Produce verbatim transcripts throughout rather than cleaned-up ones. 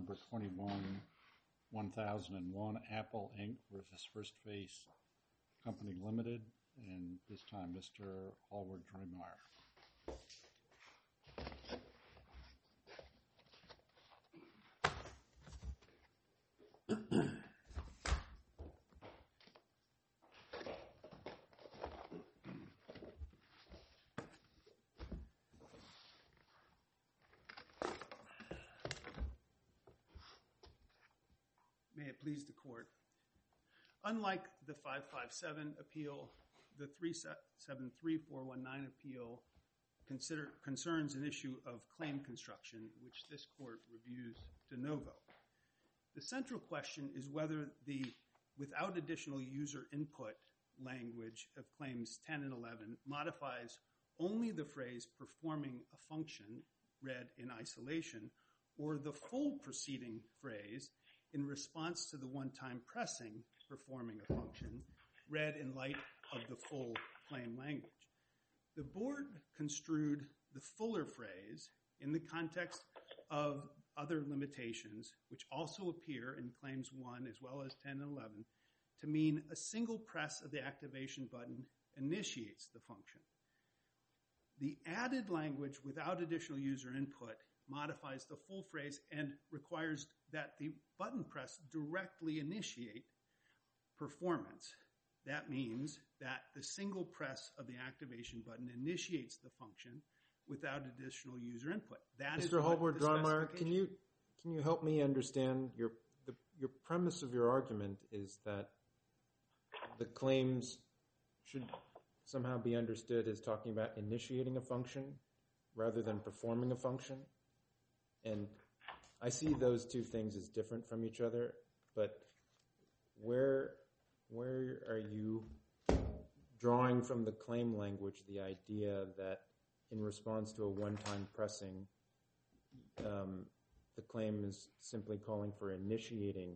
number twenty-one, one thousand one, Apple Incorporated versus First Face Company Limited, and this time Mister Hallward Dreymeier. May it please the court. Unlike the five five seven appeal, the three seven three four one nine appeal consider, concerns an issue of claim construction, which this court reviews de novo. The central question is whether the without additional user input language of claims ten and eleven modifies only the phrase performing a function read in isolation, or the full preceding phrase in response to the one-time pressing performing a function read in light of the full claim language. The board construed the fuller phrase in the context of other limitations, which also appear in claims one as well as ten and eleven, to mean a single press of the activation button initiates the function. The added language without additional user input modifies the full phrase and requires that the button press directly initiate performance. That means that the single press of the activation button initiates the function without additional user input. That Mister Hallward Dreymeier, can you can you help me understand your the, your premise of your argument is that the claims should somehow be understood as talking about initiating a function rather than performing a function? And I see those two things as different from each other, but where where are you drawing from the claim language the idea that in response to a one-time pressing, um, the claim is simply calling for initiating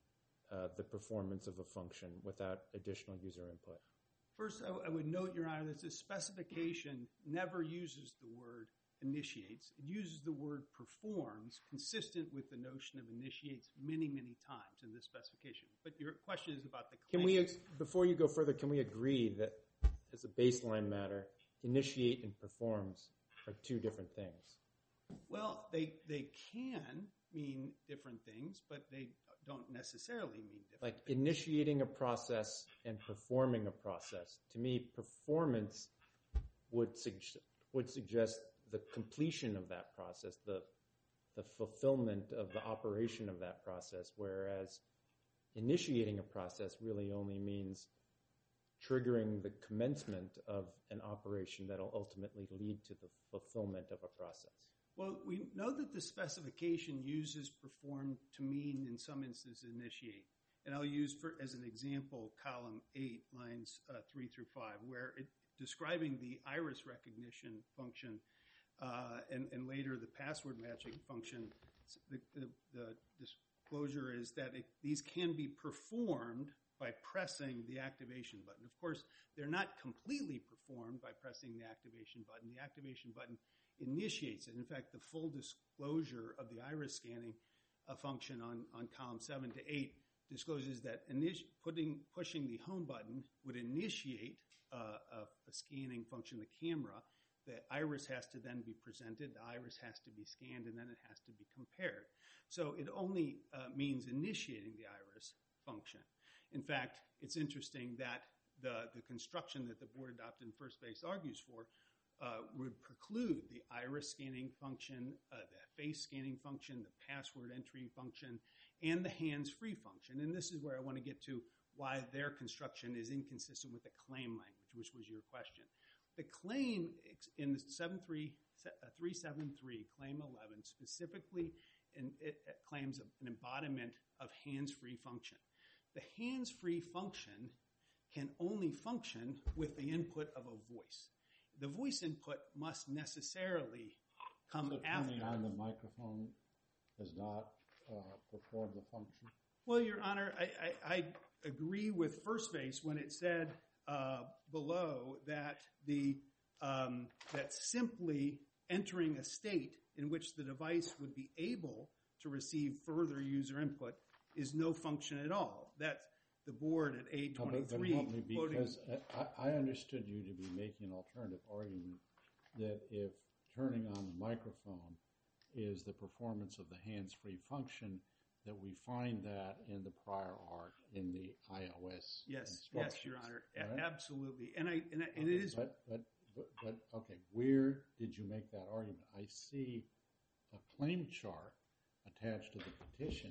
uh, the performance of a function without additional user input? First, I, I would note, Your Honor, that the specification never uses the word initiates. It uses the word performs, consistent with the notion of initiates many, many times in this specification. But your question is about the claim. Can we, before you go further, can we agree that as a baseline matter, initiate and performs are two different things? Well, they they can mean different things, but they don't necessarily mean different like things. Initiating a process and performing a process. To me, performance would suggest would suggest the completion of that process, the the fulfillment of the operation of that process, whereas initiating a process really only means triggering the commencement of an operation that will ultimately lead to the fulfillment of a process. Well, we know that the specification uses perform to mean, in some instances, initiate. And I'll use, for, as an example, column eight, lines uh, three through five, where it, describing the iris recognition function uh, and, and later the password matching function, the, the, the disclosure is that it, these can be performed by pressing the activation button. Of course, they're not completely performed by pressing the activation button. The activation button initiates it. In fact, the full disclosure of the iris scanning uh, function on, on column seven to eight discloses that initi- putting, pushing the home button would initiate uh, a, a scanning function, the camera. The iris has to then be presented, the iris has to be scanned, and then it has to be compared. So it only uh, means initiating the iris function. In fact, it's interesting that the, the construction that the board adopted in First Face argues for uh, would preclude the iris scanning function, uh, the face scanning function, the password entry function, and the hands-free function. And this is where I want to get to why their construction is inconsistent with the claim language, which was your question. The claim in the three seven three, claim eleven, specifically in, it, it claims an embodiment of hands-free function. The hands-free function can only function with the input of a voice. The voice input must necessarily come so after. turning on the microphone does not uh, perform the function? Well, Your Honor, I, I, I agree with First Face when it said uh, below that the um, that simply entering a state in which the device would be able to receive further user input is no function at all. That's the board at A twenty-three. No, but, but help me, because I, I understood you to be making an alternative argument that if turning on the microphone is the performance of the hands-free function, that we find that in the prior art in the iOS Yes, instructions. yes, Your Honor, right? A- absolutely. And I and, I, and Okay, it is. But, but but but okay, where did you make that argument? I see a claim chart attached to the petition,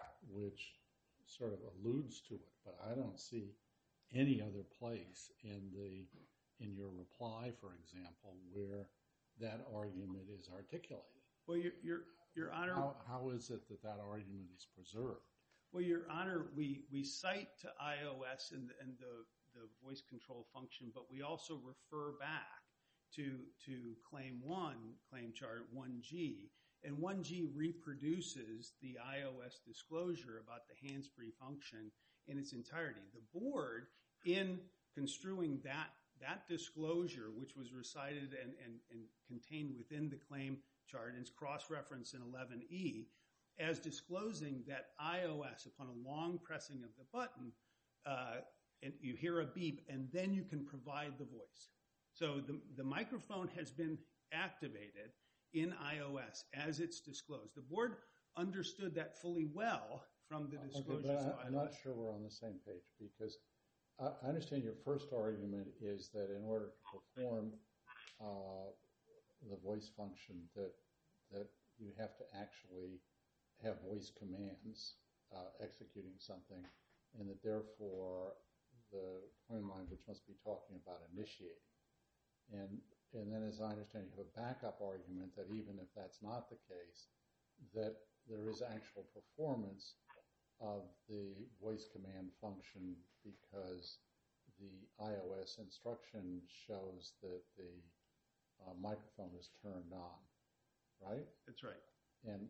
which sort of alludes to it, but I don't see any other place in the in your reply, for example, where that argument is articulated. Well, Your Your Your Honor. How, how is it that that argument is preserved? Well, Your Honor, we, we cite to iOS and, and the, the voice control function, but we also refer back to, to Claim one, Claim Chart one G, and one G reproduces the iOS disclosure about the hands-free function in its entirety. The board, in construing that, that disclosure, which was recited and, and, and contained within the claim chart, and it's cross-referenced in eleven E, as disclosing that iOS, upon a long pressing of the button, uh, and you hear a beep, and then you can provide the voice. So the, the microphone has been activated in iOS as it's disclosed. The board understood that fully well from the disclosures. Okay, but I, I'm not sure we're on the same page, because I, I understand your first argument is that in order to perform uh, the voice function, that that you have to actually have voice commands uh, executing something, and that therefore the claim language must be talking about initiating. And and then, as I understand, you have a backup argument that even if that's not the case, that there is actual performance of the voice command function because the iOS instruction shows that the uh, microphone is turned on, right? That's right. And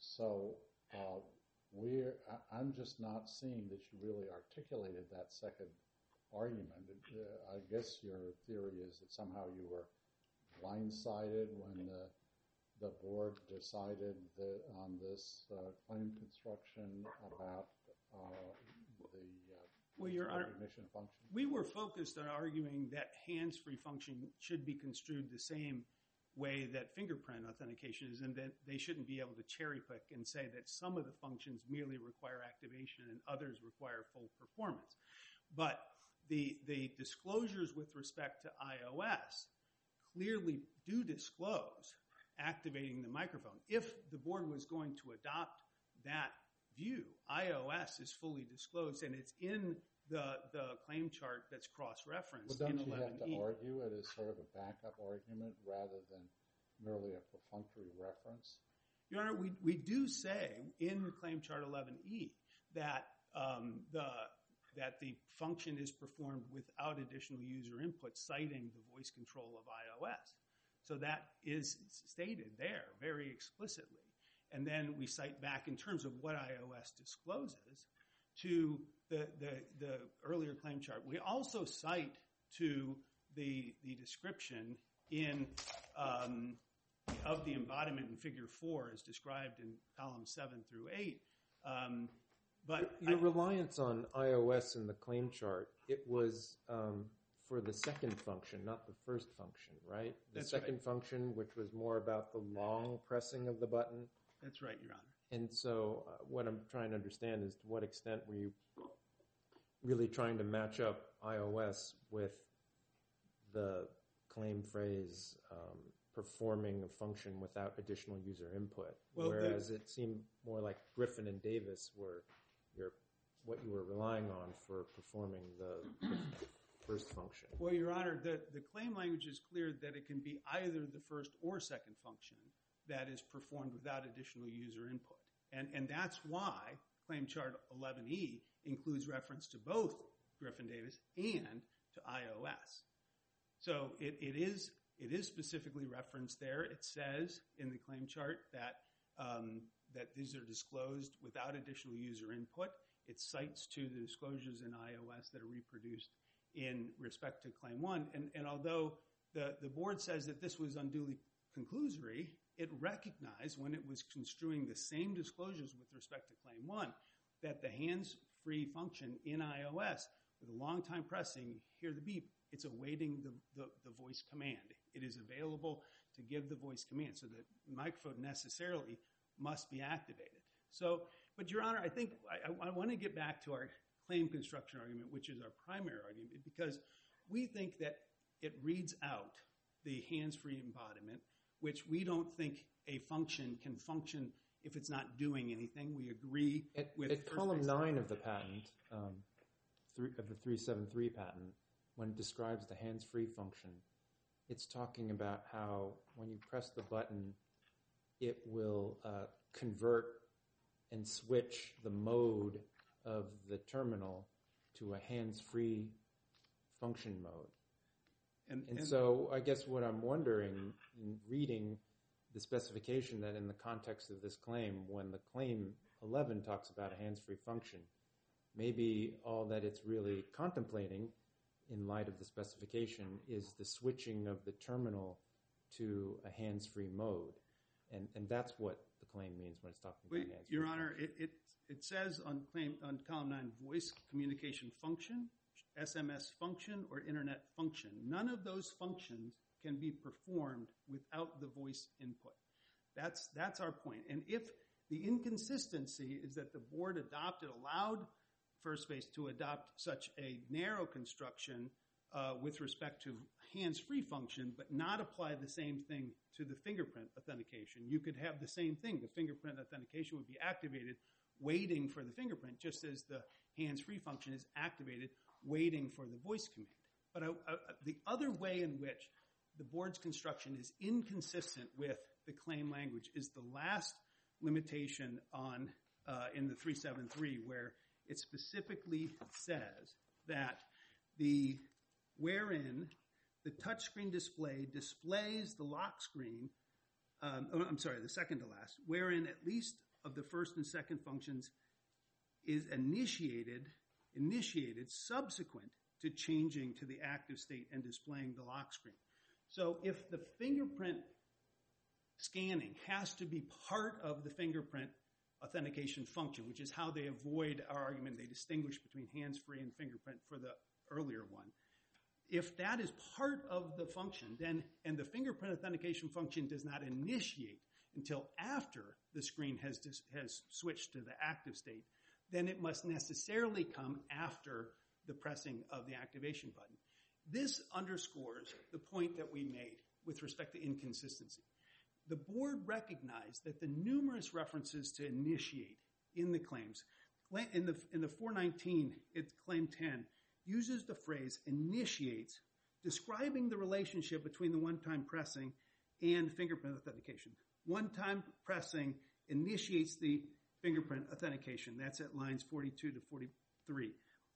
so uh, we're, I, I'm just not seeing that you really articulated that second argument. Uh, I guess your theory is that somehow you were blindsided when the, the board decided that on this uh, claim construction about uh, the uh, well, Your Honor, recognition function. We were focused on arguing that hands-free function should be construed the same way that fingerprint authentication is, and that they shouldn't be able to cherry pick and say that some of the functions merely require activation and others require full performance. But the, the disclosures with respect to iOS clearly do disclose activating the microphone. If the board was going to adopt that view, iOS is fully disclosed, and it's in the, the claim chart that's cross-referenced Well, in don't you eleven E. have to argue it as sort of a backup argument rather than merely a perfunctory reference? Your Honor, we, we do say in claim chart eleven E that um, the that the function is performed without additional user input, citing the voice control of iOS. So that is stated there very explicitly. And then we cite back in terms of what iOS discloses to the, the, the earlier claim chart. We also cite to the, the description in um, of the embodiment in figure four as described in columns seven through eight. Um, but your I, reliance on iOS in the claim chart, it was um, for the second function, not the first function, right? The That's second right. function, which was more about the long pressing of the button. That's right, Your Honor. And so uh, what I'm trying to understand is to what extent were you really trying to match up iOS with the claim phrase um, performing a function without additional user input, Well, whereas the, it seemed more like Griffin and Davis were your what you were relying on for performing the, the first function. Well, Your Honor, the, the claim language is clear that it can be either the first or second function that is performed without additional user input. And, and that's why claim chart eleven E includes reference to both Griffin Davis and to iOS. So it, it is it is specifically referenced there. It says in the claim chart that um, that these are disclosed without additional user input. It cites to the disclosures in iOS that are reproduced in respect to claim one. And, and although the, the board says that this was unduly conclusory, it recognized when it was construing the same disclosures with respect to Claim one that the hands-free function in iOS, with a long time pressing, hear the beep, it's awaiting the, the, the voice command. It is available to give the voice command, so the microphone necessarily must be activated. So, but Your Honor, I think I, I want to get back to our claim construction argument, which is our primary argument, because we think that it reads out the hands-free embodiment, which we don't think a function can function if it's not doing anything. We agree at, with at column nine of the patent, um, three, of the three seventy-three patent, when it describes the hands-free function, it's talking about how when you press the button, it will uh, convert and switch the mode of the terminal to a hands-free function mode. And, and, and so I guess what I'm wondering in reading the specification, that in the context of this claim, when the claim eleven talks about a hands-free function, maybe all that it's really contemplating in light of the specification is the switching of the terminal to a hands-free mode. And, and that's what the claim means when it's talking about Wait, hands-free. Your Honor, it, it, it says on claim on column nine, voice communication function, S M S function, or internet function. None of those functions can be performed without the voice input. That's, that's our point. And if the inconsistency is that the board adopted, allowed FirstSpace to adopt such a narrow construction uh, with respect to hands-free function, but not apply the same thing to the fingerprint authentication. You could have the same thing. The fingerprint authentication would be activated waiting for the fingerprint, just as the hands-free function is activated waiting for the voice command. But uh, uh, the other way in which the board's construction is inconsistent with the claim language is the last limitation on uh, in the three seventy-three, where it specifically says that the wherein the touchscreen display displays the lock screen, um, oh, I'm sorry, the second to last, wherein at least of the first and second functions is initiated, initiated subsequent to changing to the active state and displaying the lock screen. So if the fingerprint scanning has to be part of the fingerprint authentication function, which is how they avoid our argument, they distinguish between hands-free and fingerprint for the earlier one. If that is part of the function, then, and the fingerprint authentication function does not initiate until after the screen has, dis, has switched to the active state, then it must necessarily come after the pressing of the activation button. This underscores the point that we made with respect to inconsistency. The board recognized that the numerous references to initiate in the claims, in the, in the four nineteen, it's claim ten, uses the phrase initiates, describing the relationship between the one-time pressing and fingerprint authentication. One-time pressing initiates the fingerprint authentication. That's at lines forty-two to forty-three.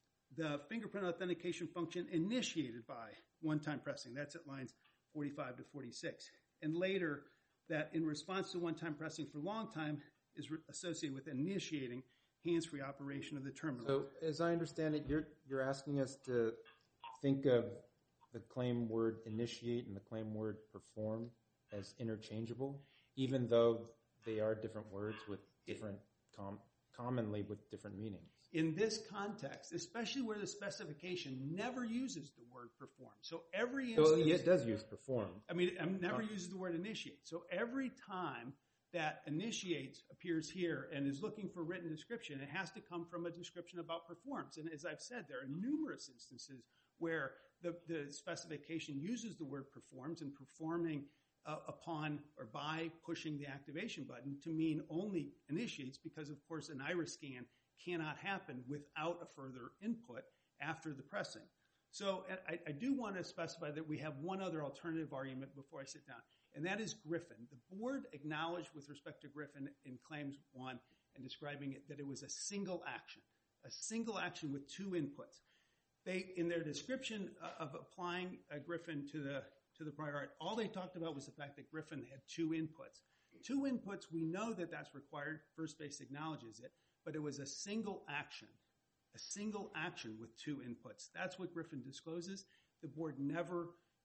The fingerprint authentication function initiated by one-time pressing. That's at lines forty-five to forty-six. And later, that in response to one-time pressing for long time is re- associated with initiating hands-free operation of the terminal. So as I understand it, you're, you're asking us to think of the claim word initiate and the claim word perform as interchangeable, even though they are different words with different, com- commonly with different meanings. In this context, especially where the specification never uses the word perform. So every instance... So yeah, it does use perform. I mean, it never uses the word initiate. So every time that initiates appears here and is looking for written description, it has to come from a description about performs. And as I've said, there are numerous instances where the, the specification uses the word performs and performing uh, upon or by pushing the activation button to mean only initiates, because, of course, an iris scan cannot happen without a further input after the pressing. So I, I do want to specify that we have one other alternative argument before I sit down, and that is Griffin. The board acknowledged with respect to Griffin in Claims one and describing it that it was a single action, a single action with two inputs. They, in their description of applying a Griffin to the, to the prior art, all they talked about was the fact that Griffin had two inputs. Two inputs, we know that that's required. FirstSpace acknowledges it. But it was a single action, a single action with two inputs. That's what Griffin discloses. The board never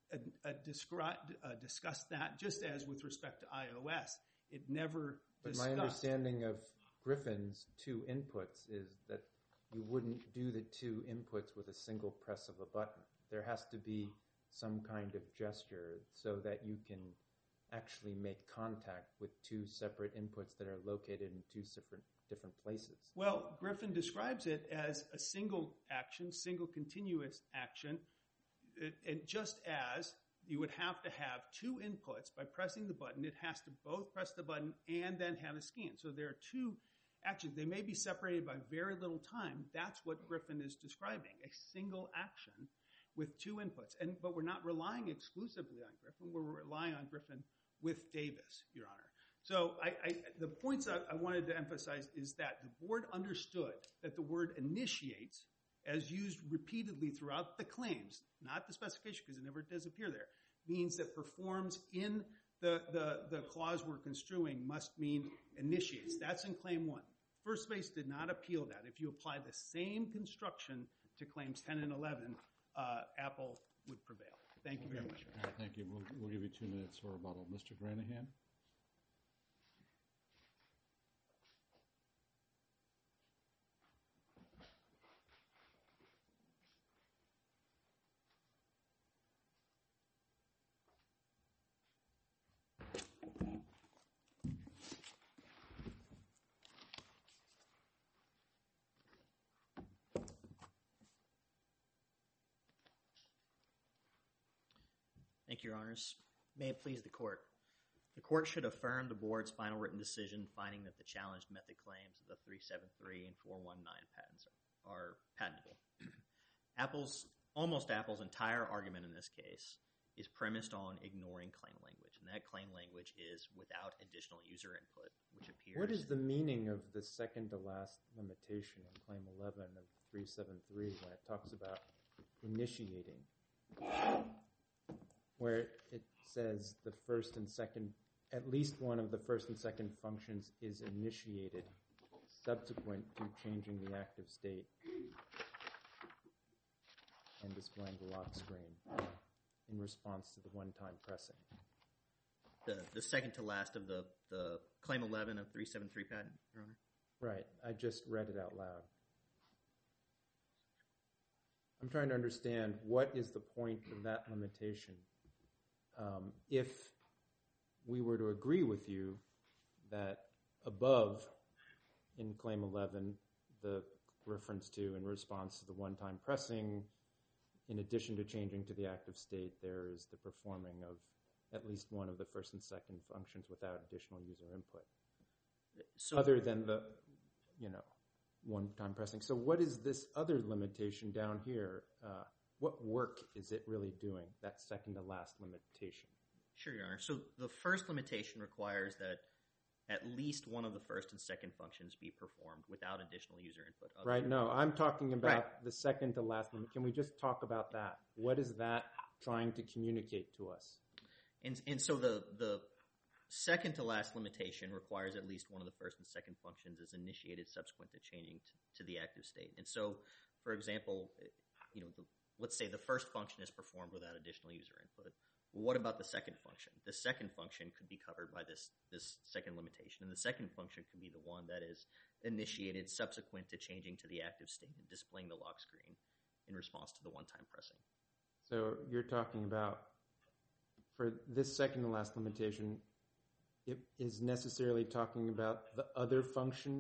uh, uh, descri- uh, discussed that, just as with respect to iOS. It never But discussed. my understanding of Griffin's two inputs is that you wouldn't do the two inputs with a single press of a button. There has to be some kind of gesture so that you can actually make contact with two separate inputs that are located in two different different places. Well, Griffin describes it as a single action, single continuous action, and just as you would have to have two inputs by pressing the button, it has to both press the button and then have a scan. So there are two actions. They may be separated by very little time. That's what Griffin is describing, a single action with two inputs. And but we're not relying exclusively on Griffin. We're relying on Griffin with Davis, Your Honor. So I, I, the points I, I wanted to emphasize is that the board understood that the word initiates, as used repeatedly throughout the claims, not the specification because it never does appear there, means that performs in the, the, the clause we're construing must mean initiates. That's in Claim one. First Base did not appeal that. If you apply the same construction to Claims ten and eleven, uh, Apple would prevail. Thank you very much. All right, thank you. We'll, we'll give you two minutes for rebuttal. Mister Granahan? Thank you, Your Honors. May it please the Court. The Court should affirm the Board's final written decision finding that the challenged method claims of the three seventy-three and four nineteen patents are patentable. Apple's, almost Apple's entire argument in this case is premised on ignoring claim language, and that claim language is without additional user input, which appears... What is the meaning of the second to last limitation in Claim eleven of three seventy-three when it talks about initiating? Where it says the first and second, at least one of the first and second functions is initiated subsequent to changing the active state and displaying the lock screen in response to the one-time pressing. The, the second to last of the, the Claim eleven of three seventy-three patent, Your Honor? Right. I just read it out loud. I'm trying to understand what is the point of that limitation. Um, if we were to agree with you that above in Claim eleven, the reference to in response to the one-time pressing, in addition to changing to the active state, there is the performing of at least one of the first and second functions without additional user input. So, other than the, you know, one-time pressing. So what is this other limitation down here? Uh, what work is it really doing, that second to last limitation? Sure, Your Honor. So the first limitation requires that at least one of the first and second functions be performed without additional user input. Right, no, I'm talking about right. the second to last limit. Can we just talk about that? What is that trying to communicate to us? And, and so the, the second to last limitation requires at least one of the first and second functions is initiated subsequent to changing to, to the active state. And so, for example, you know, the, let's say the first function is performed without additional user input. Well, what about the second function? The second function could be covered by this, this second limitation, and the second function could be the one that is initiated subsequent to changing to the active state and displaying the lock screen in response to the one-time pressing. So you're talking about, for this second to last limitation, it is necessarily talking about the other function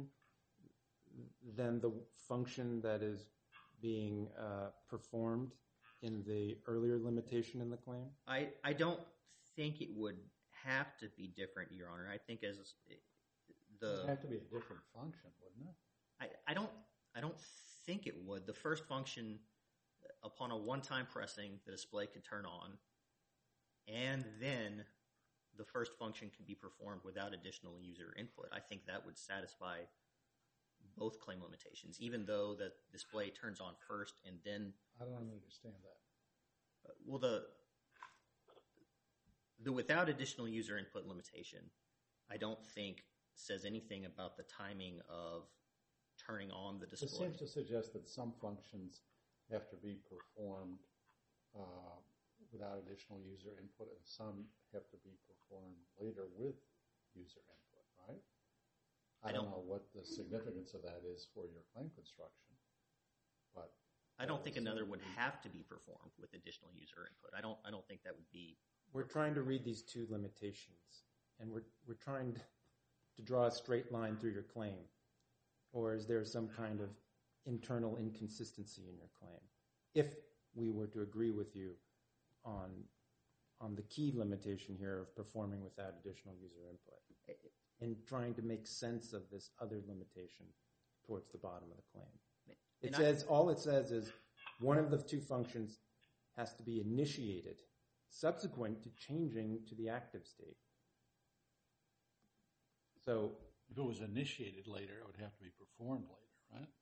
than the function that is being uh, performed in the earlier limitation in the claim? I, I don't think it would have to be different, Your Honor. I think as the... It would have to be a different function, wouldn't it? I, I don't I don't think it would. The first function, upon a one-time pressing, the display could turn on, and then the first function can be performed without additional user input. I think that would satisfy both claim limitations, even though the display turns on first and then... I don't understand that. Uh, well, the the without additional user input limitation, I don't think says anything about the timing of turning on the display. It seems to suggest that some functions have to be performed uh, without additional user input, and some have to be performed later with user input, right? I, I don't, don't know what the significance of that is for your claim construction, but I don't think another would have to be performed with additional user input. I don't. I don't think that would be. We're trying to read these two limitations, and we're we're trying to draw a straight line through your claim, or is there some kind of internal inconsistency in your claim? If we were to agree with you on on the key limitation here of performing without additional user input, and trying to make sense of this other limitation towards the bottom of the claim. It and says, I, all it says is one of the two functions has to be initiated subsequent to changing to the active state. So if it was initiated later, it would have to be performed later, right?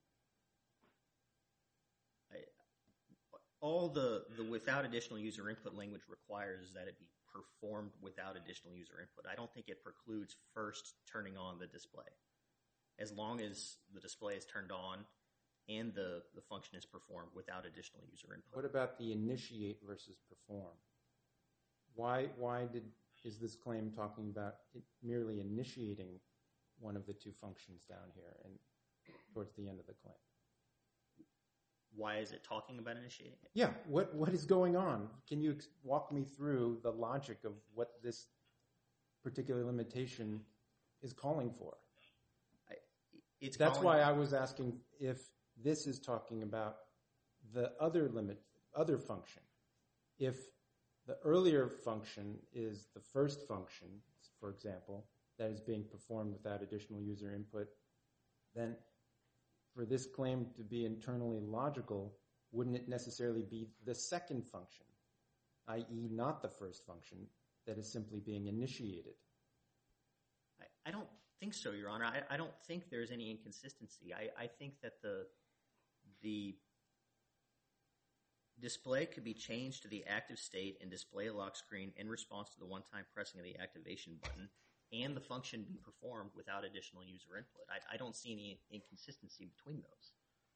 I, all the, the without additional user input language requires that it be performed without additional user input. I don't think it precludes first turning on the display. As long as the display is turned on and the, the function is performed without additional user input. What about the initiate versus perform? Why why did is this claim talking about it merely initiating one of the two functions down here and towards the end of the claim? Why is it talking about initiating it? Yeah, what what is going on? Can you ex- walk me through the logic of what this particular limitation is calling for? I, it's That's calling why I was asking if this is talking about the other limit, other function. If the earlier function is the first function, for example, that is being performed without additional user input, then for this claim to be internally logical, wouldn't it necessarily be the second function, that is not the first function, that is simply being initiated? I, I don't think so, Your Honor. I, I don't think there's any inconsistency. I, I think that the the display could be changed to the active state and display a lock screen in response to the one-time pressing of the activation button, and the function be performed without additional user input. I, I don't see any inconsistency between those.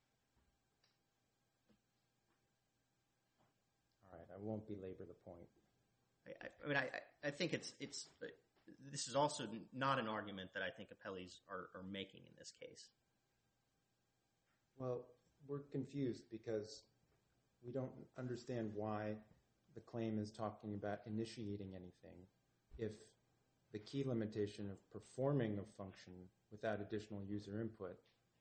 All right, I won't belabor the point. I, I, I mean, I, I think it's it's. This is also not an argument that I think appellees are, are making in this case. Well, we're confused because we don't understand why the claim is talking about initiating anything if the key limitation of performing a function without additional user input,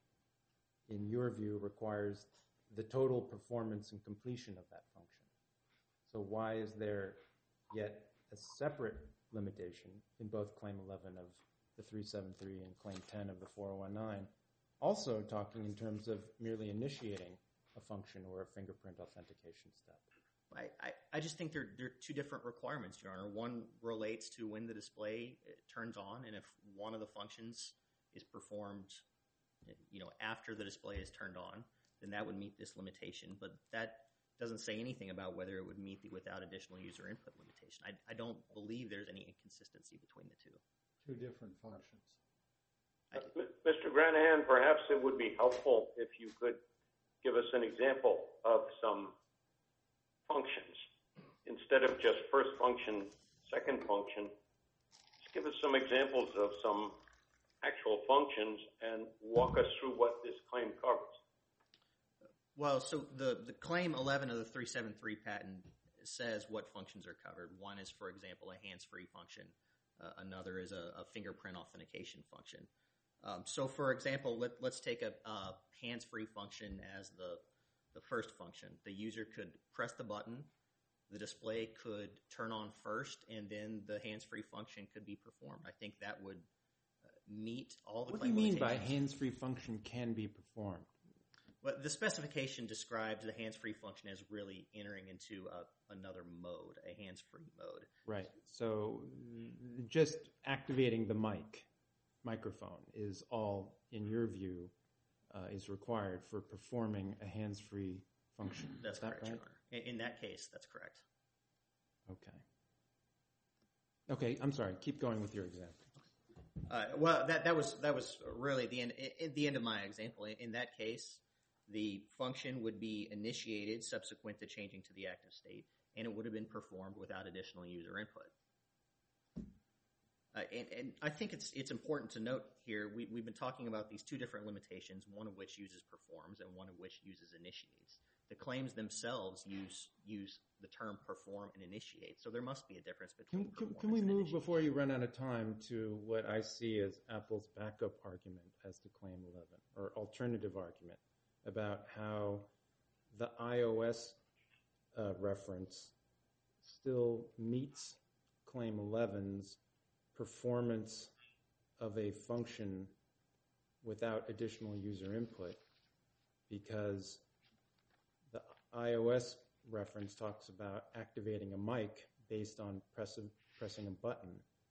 in your view, requires the total performance and completion of that function. So why is there yet a separate limitation in both Claim eleven of the three seventy-three and Claim ten of the four oh one nine, also talking in terms of merely initiating a function or a fingerprint authentication step? I, I, I just think they're, they're two different requirements, Your Honor. One relates to when the display turns on, and if one of the functions is performed, you know, after the display is turned on, then that would meet this limitation. But that doesn't say anything about whether it would meet the without additional user input limitation. I, I don't believe there's any inconsistency between the two. Two different functions. I, Mister Granahan, perhaps it would be helpful if you could give us an example of some functions. Instead of just first function, second function, just give us some examples of some actual functions and walk us through what this claim covers. Well, so the, the Claim eleven of the three seventy-three patent says what functions are covered. One is, for example, a hands-free function. Uh, another is a, a fingerprint authentication function. Um, so, for example, let, let's take a, a hands-free function as the, the first function. The user could press the button, the display could turn on first, and then the hands-free function could be performed. I think that would uh, meet all the What claim do you mean by limitations. hands-free function can be performed? Well, the specification describes the hands-free function as really entering into a, another mode, a hands-free mode. Right. So just activating the mic, microphone, is all, in your view, uh, is required for performing a hands-free function. That's is that correct, right? Your Honor. In, in that case, that's correct. Okay. Okay, I'm sorry. Keep going with your example. Uh, well, that, that was that was really the end. At the end of my example, in, in that case, the function would be initiated subsequent to changing to the active state, and it would have been performed without additional user input. Uh, and, and I think it's it's important to note here, we, we've been talking about these two different limitations, one of which uses performs and one of which uses initiates. The claims themselves use use the term perform and initiate, so there must be a difference between Can, can, performance can we and move initiation. before you run out of time to what I see as Apple's backup argument as to Claim eleven, or alternative argument about how the iOS uh, reference still meets Claim eleven's performance of a function without additional user input, because the iOS reference talks about activating a mic based on press, pressing a button.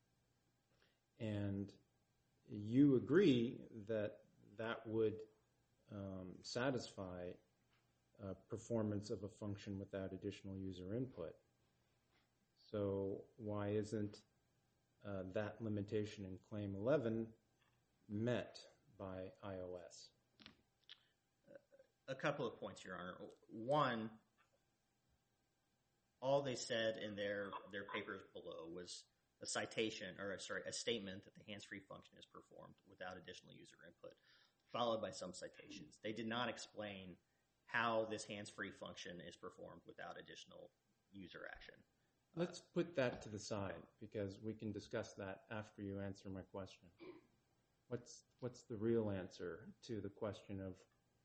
And you agree that that would um, satisfy uh, performance of a function without additional user input. So why isn't uh, that limitation in Claim eleven met by iOS? A couple of points, Your Honor. One, all they said in their, their papers below was a citation, or sorry, a statement that the hands-free function is performed without additional user input, followed by some citations. They did not explain how this hands-free function is performed without additional user action. Let's put that to the side, because we can discuss that after you answer my question. What's, what's the real answer to the question of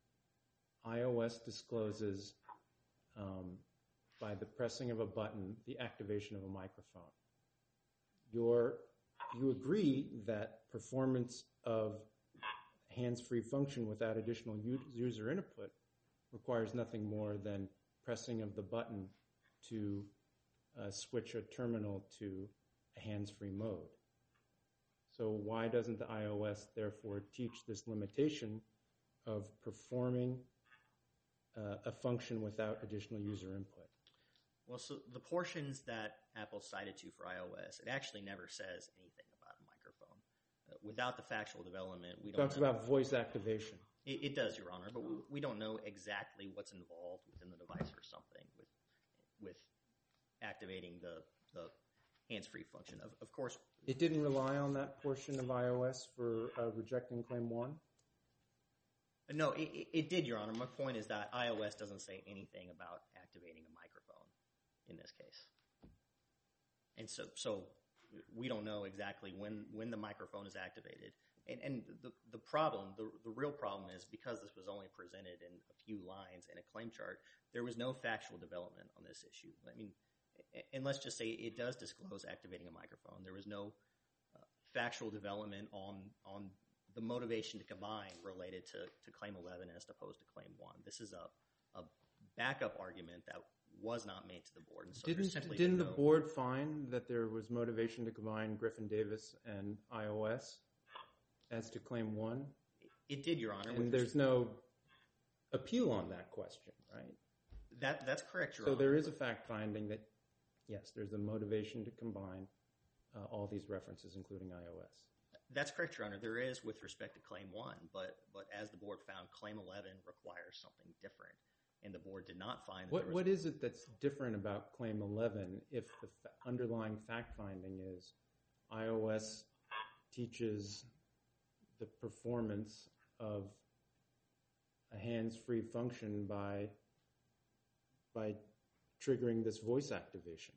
iOS discloses um, by the pressing of a button the activation of a microphone? You're, you agree that performance of hands-free function without additional u- user input requires nothing more than pressing of the button to uh, switch a terminal to a hands-free mode. So why doesn't the iOS therefore teach this limitation of performing uh, a function without additional user input? Well, so the portions that Apple cited to for iOS, it actually never says anything about a microphone. Uh, without the factual development, we It don't talks know. about voice activation. It, it does, Your Honor, but we, we don't know exactly what's involved within the device or something with with activating the, the hands-free function. Of, of course, It didn't rely on that portion of iOS for uh, rejecting Claim one? no, it, it, it did, Your Honor. My point is that iOS doesn't say anything about activating a microphone in this case. And so, so we don't know exactly when, when the microphone is activated. And, and the, the problem, the, the real problem is because this was only presented in a few lines in a claim chart, there was no factual development on this issue. I mean, and let's just say it does disclose activating a microphone. There was no uh, factual development on on the motivation to combine related to, to Claim eleven as opposed to Claim one. This is a, a backup argument that was not made to the board. And so Didn't, simply didn't the no, board find that there was motivation to combine Griffin-Davis and iOS as to Claim one? It did, Your Honor. And with there's no appeal on that question, right? That, that's correct, Your So Honor. there is a fact finding that, yes, there's a motivation to combine uh, all these references, including iOS. That's correct, Your Honor. There is with respect to Claim one, but but as the board found, Claim eleven requires something different, and the board did not find that What there was... What is it that's different about Claim eleven if the fa- underlying fact finding is iOS teaches the performance of a hands-free function by by triggering this voice activation?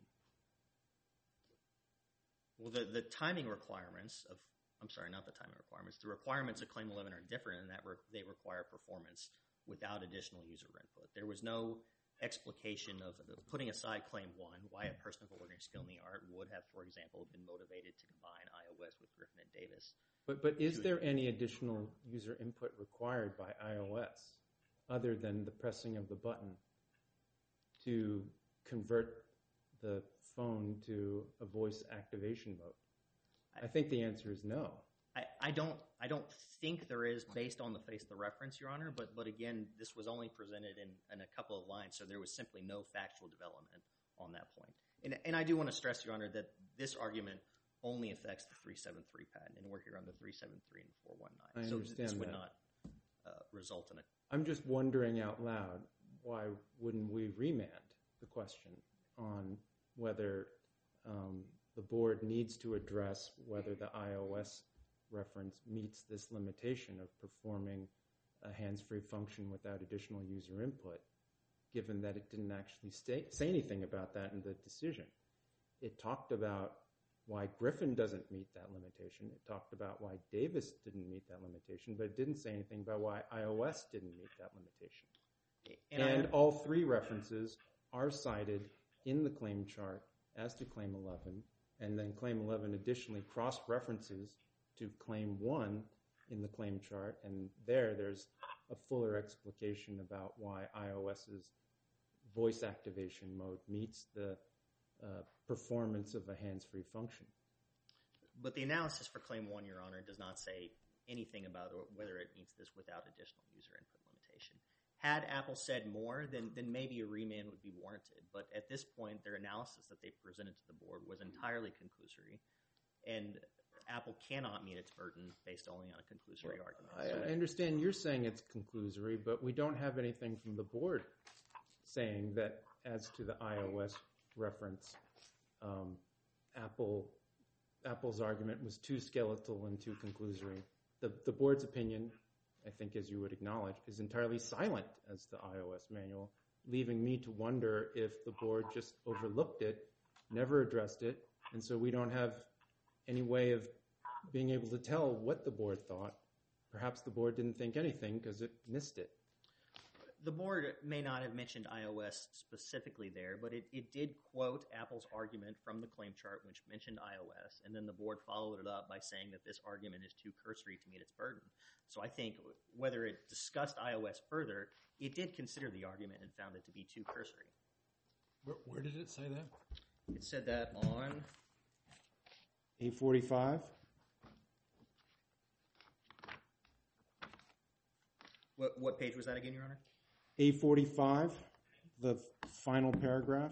Well, the, the timing requirements of, I'm sorry, not the timing requirements, the requirements of Claim eleven are different in that re- they require performance without additional user input. There was no explication of, of putting aside Claim one, why a person of ordinary skill in the art would have, for example, been motivated to combine iOS with Griffin and Davis. But but is there any additional user input required by iOS other than the pressing of the button to convert the phone to a voice activation mode? I think the answer is no. I, I don't I don't think there is based on the face of the reference, Your Honor, but but again, this was only presented in, in a couple of lines, so there was simply no factual development on that point. And, and I do want to stress, Your Honor, that this argument only affects the three seventy-three patent, and we're here on the three seventy-three and the four nineteen. I so understand this would that. not uh, result in a... I'm just wondering out loud, why wouldn't we remand the question on whether um, the board needs to address whether the iOS reference meets this limitation of performing a hands-free function without additional user input, given that it didn't actually stay, say anything about that in the decision. It talked about why Griffin doesn't meet that limitation. It talked about why Davis didn't meet that limitation, but it didn't say anything about why iOS didn't meet that limitation. And, and all three references are cited in the claim chart as to Claim eleven, and then Claim eleven additionally cross-references to Claim one in the claim chart, and there there's a fuller explication about why iOS's voice activation mode meets the uh, performance of a hands-free function. But the analysis for Claim one, Your Honor, does not say anything about whether it meets this without additional user input limitation. Had Apple said more, then, then maybe a remand would be warranted. But at this point, their analysis that they presented to the board was entirely conclusory, and Apple cannot meet its burden based only on a conclusory well, argument. I, I understand you're saying it's conclusory, but we don't have anything from the board saying that as to the iOS reference, um, Apple Apple's argument was too skeletal and too conclusory. The, the board's opinion, I think as you would acknowledge, is entirely silent as the iOS manual, leaving me to wonder if the board just overlooked it, never addressed it, and so we don't have any way of being able to tell what the board thought. Perhaps the board didn't think anything because it missed it. The board may not have mentioned iOS specifically there, but it, it did quote Apple's argument from the claim chart, which mentioned iOS, and then the board followed it up by saying that this argument is too cursory to meet its burden. So I think whether it discussed iOS further, it did consider the argument and found it to be too cursory. Where, where did it say that? It said that on A forty-five. What, what page was that again, Your Honor? A forty-five, the final paragraph.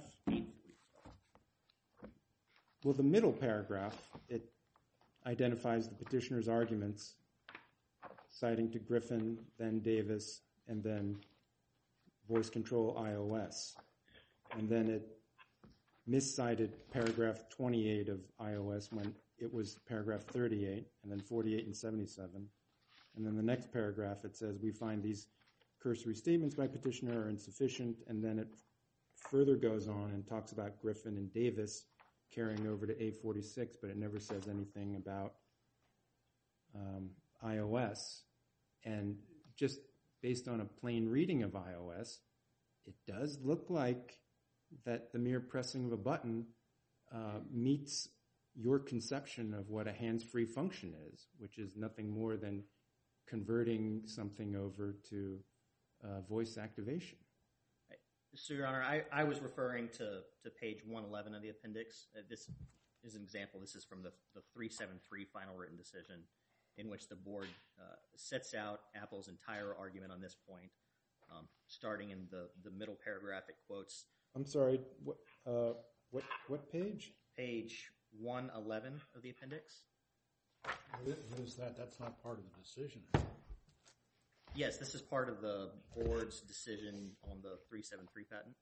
Well, the middle paragraph, it identifies the petitioner's arguments, citing to Griffin, then Davis, and then voice control iOS. And then it miscited paragraph twenty-eight of iOS when it was paragraph thirty-eight, and then forty-eight and seventy-seven. And then the next paragraph, it says, we find these cursory statements by petitioner are insufficient, and then it further goes on and talks about Griffin and Davis carrying over to A forty-six, but it never says anything about um, iOS. And just based on a plain reading of iOS, it does look like that the mere pressing of a button uh, meets your conception of what a hands-free function is, which is nothing more than converting something over to uh, voice activation. So, Your Honor, I, I was referring to, to page one eleven of the appendix. Uh, this is an example. This is from the, the three seventy-three final written decision in which the board uh, sets out Apple's entire argument on this point. Um, starting in the, the middle paragraph, it quotes... I'm sorry, what, uh, what, what page? Page one eleven of the appendix. What is that? That's not part of the decision. Yes, this is part of the board's decision on the three seventy-three patent.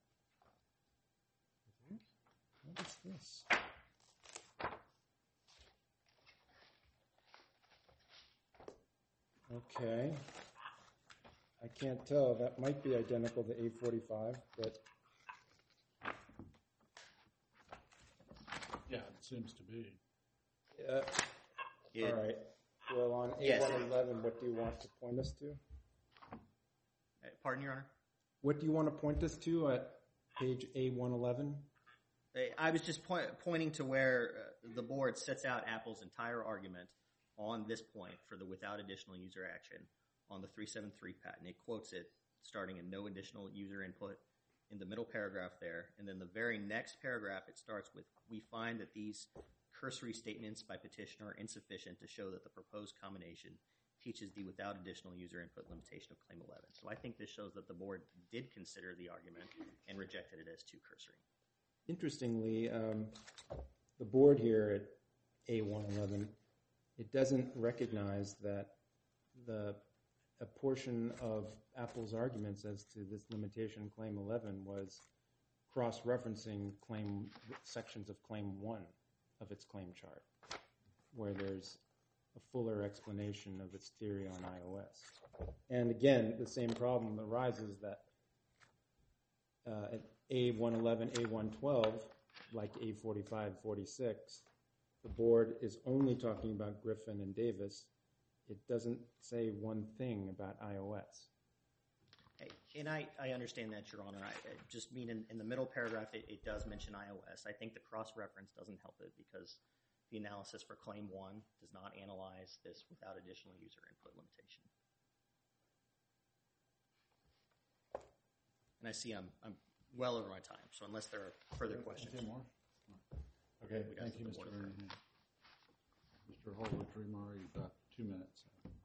What is this? Okay. I can't tell. That might be identical to A forty-five, but... Yeah, it seems to be. Uh, It, all right. Well, on A one eleven, what do you want to point us to? Uh, pardon, Your Honor? What do you want to point us to at page A one eleven? I was just point, pointing to where uh, the board sets out Apple's entire argument on this point for the without additional user action on the three seventy-three patent. It quotes it starting in no additional user input in the middle paragraph there. And then the very next paragraph, it starts with, we find that these cursory statements by petitioner are insufficient to show that the proposed combination teaches the without additional user input limitation of Claim eleven. So I think this shows that the board did consider the argument and rejected it as too cursory. Interestingly, um, the board here at A one eleven, it doesn't recognize that the a portion of Apple's arguments as to this limitation Claim eleven was cross-referencing claim sections of claim one of its claim chart, where there's a fuller explanation of its theory on iOS. And again, the same problem arises that uh, at A one eleven, A one twelve, like A forty-five, forty-six, the board is only talking about Griffin and Davis. It doesn't say one thing about iOS. And I, I understand that, Your Honor. I, I just mean in, in the middle paragraph, it, it does mention iOS. I think the cross-reference doesn't help it because the analysis for Claim one does not analyze this without additional user input limitation. And I see I'm, I'm well over my time, so unless there are further questions. Any more? Okay, We got thank you, some Mister more. Ernst. Mister Holwood-Driemeier, you've got two minutes.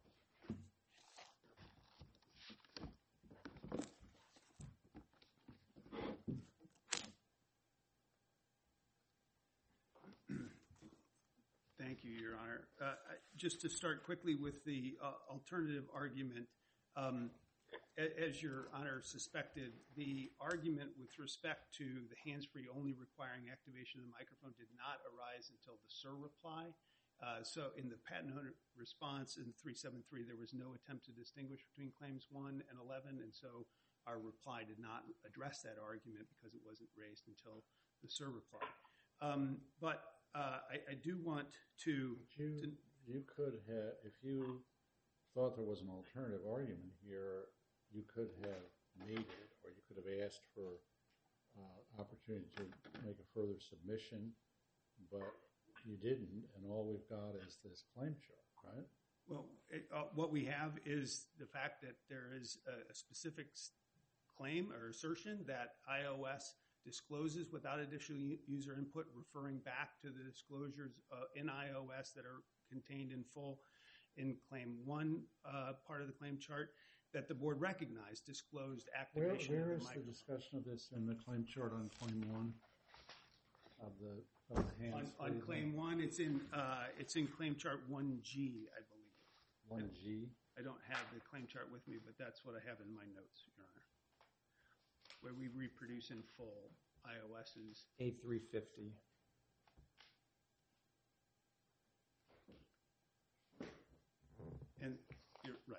Thank you, Your Honor. Uh, I- just to start quickly with the uh, alternative argument, um, a- as Your Honor suspected, the argument with respect to the hands-free only requiring activation of the microphone did not arise until the SIR reply. Uh, so in the patent owner response in three seventy-three, there was no attempt to distinguish between claims one and eleven, and so our reply did not address that argument because it wasn't raised until the SIR reply. Um, but uh, I, I do want to, You, to you could have, if you thought there was an alternative argument here, you could have made it, or you could have asked for uh, opportunity to make a further submission, but you didn't, and all we've got is this claim chart, right? Well, it, uh, what we have is the fact that there is a, a specific s- claim or assertion that iOS discloses without additional u- user input, referring back to the disclosures uh, in iOS that are contained in full in claim one uh, part of the claim chart that the board recognized disclosed Where, activation where of is the the microphone. discussion of this in the claim chart on claim one of the, of the On, hands? on claim one, it's in uh, it's in claim chart one G, I believe. One G? I don't have the claim chart with me, but that's what I have in my notes, Your Honor, where we reproduce in full iOS's. A three fifty. And you're right.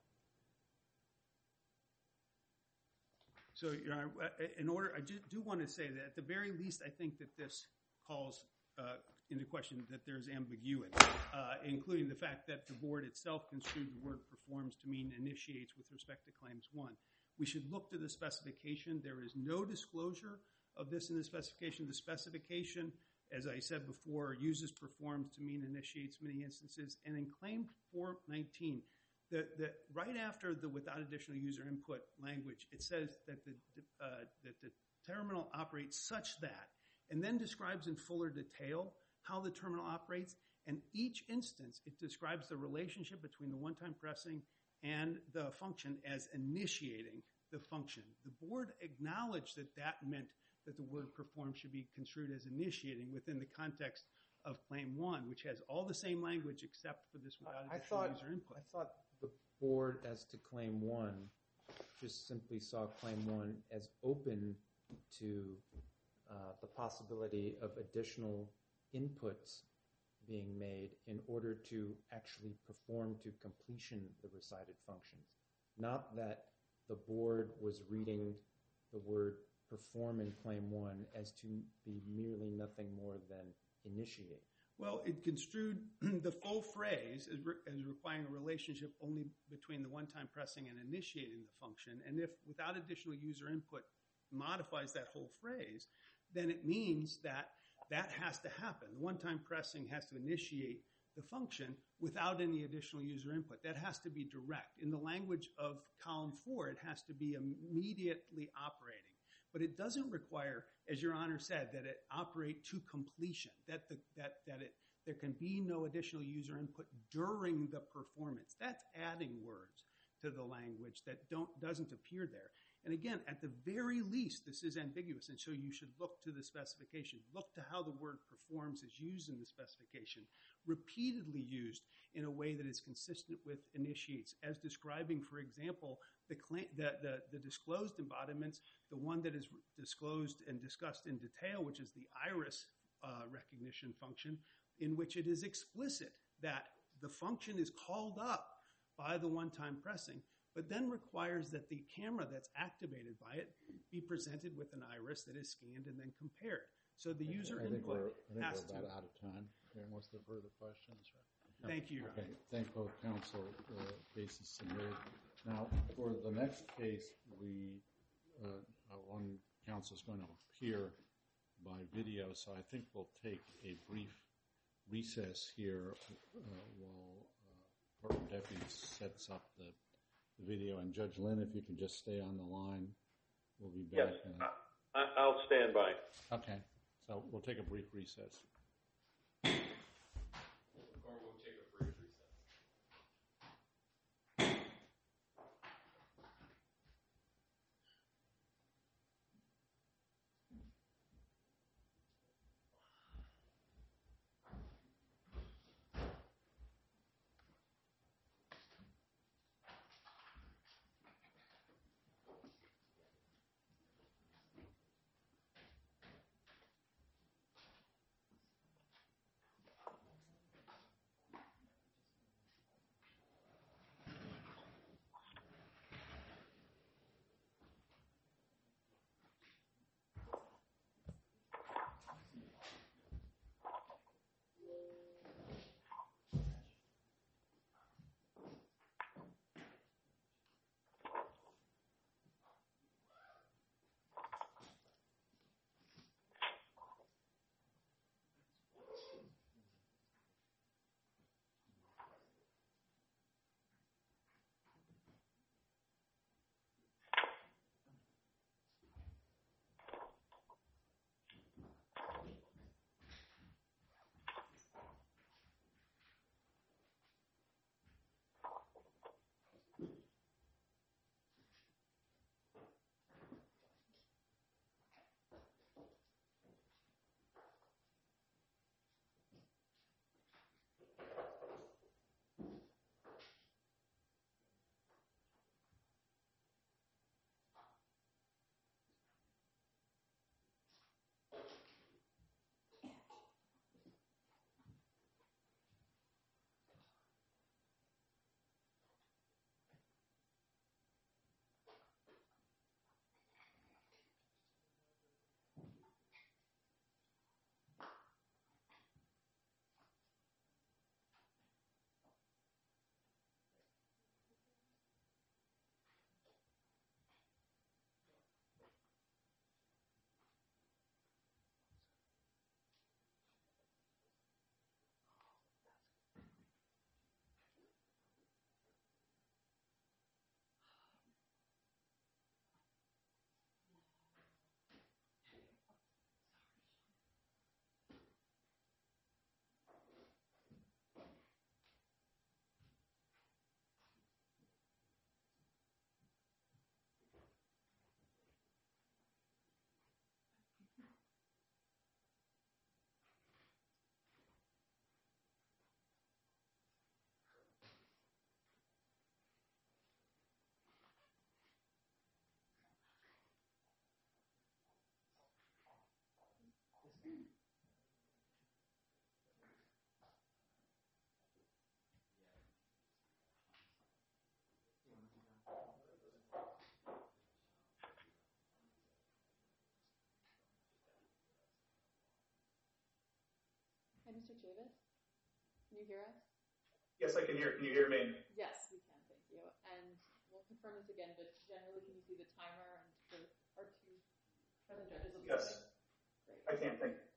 So, Your Honor, uh, in order, I do, do want to say that at the very least, I think that this calls uh, into question that there's ambiguity, uh, including the fact that the board itself construed the word performs to mean initiates with respect to claims one. We should look to the specification. There is no disclosure of this in the specification. The specification, as I said before, uses performs to mean initiates many instances. And in claim four nineteen, the, the, right after the without additional user input language, it says that the, uh, that the terminal operates such that, and then describes in fuller detail how the terminal operates. And each instance, it describes the relationship between the one-time pressing and the function as initiating the function. The board acknowledged that that meant that the word perform should be construed as initiating within the context of claim one, which has all the same language except for this without I additional thought, user input. I thought the board, as to claim one, just simply saw claim one as open to uh, the possibility of additional inputs being made in order to actually perform to completion the recited functions. Not that the board was reading the word perform in claim one as to be merely nothing more than initiate. Well, it construed the full phrase as, re- as requiring a relationship only between the one-time pressing and initiating the function. And if without additional user input modifies that whole phrase, then it means that that has to happen. The one-time pressing has to initiate the function without any additional user input. That has to be direct. In the language of column four, it has to be immediately operating. But it doesn't require, as Your Honor said, that it operate to completion, that the, that that it there can be no additional user input during the performance. That's adding words to the language that don't doesn't appear there. And again, at the very least, this is ambiguous, and so you should look to the specification. Look to how the word performs is used in the specification, repeatedly used in a way that is consistent with initiates, as describing, for example, The, claim, the, the, the disclosed embodiments, the one that is disclosed and discussed in detail, which is the iris uh, recognition function, in which it is explicit that the function is called up by the one-time pressing, but then requires that the camera that's activated by it be presented with an iris that is scanned and then compared. So the user I think input we're, I think has we're about to. out of time. Unless there are further questions, right? Thank you, Your Okay, Honor. thank both counsel. Uh, case is submitted. Now, for the next case, we uh, uh, one counsel is going to appear by video, so I think we'll take a brief recess here uh, while uh, Courtroom Deputy sets up the, the video. And Judge Lynn, if you can just stay on the line, we'll be back. Yes, in a, I, I'll stand by. okay, so we'll take a brief recess. Hi, Mister Chavis. Can you hear us? Yes, I can hear. Can you hear me? Yes, we can. Thank you. And we'll confirm this again, but generally, can you see the timer and the, our two present judges will be Yes. Great. I can. Thank you.